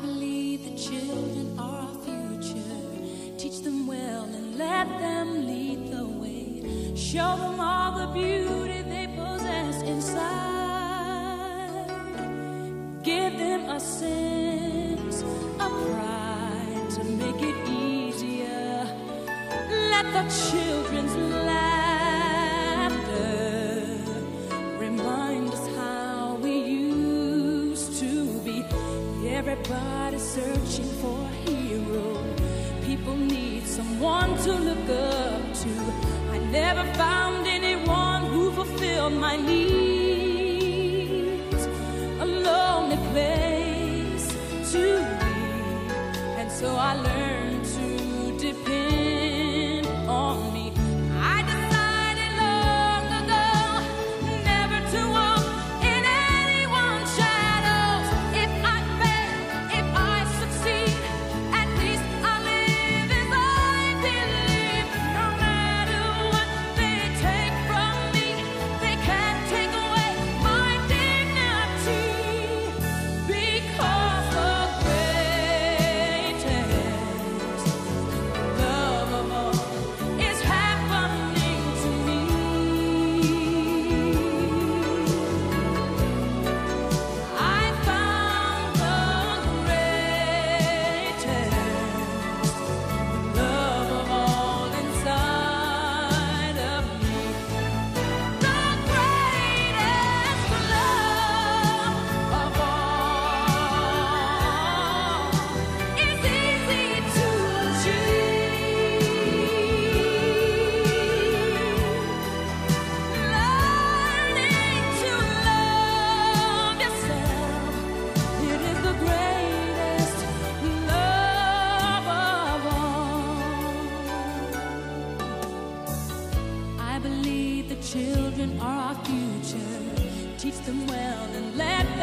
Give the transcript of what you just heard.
believe the children are our future. Teach them well and let them lead the way. Show them all the beauty they possess inside. Give them a sense of pride to make it easier. Let the children's laughter remind us how we used to be. Everybody's searching for a hero. People need someone to look up to. I never found anyone who fulfilled my needs. A lonely place to be, and so I learned to depend on me. I decided long ago never to walk in anyone's shadows. If I fail, if I succeed, at least I live as I believe. No matter what they take from me, they can't take away my dignity. Because the greatest love of all is happening to me. I found the greatest love of all inside of me. The greatest love of all is easy to achieve. Learning to love yourself, it is the greatest love of all. I believe the children are our future. Teach them well and let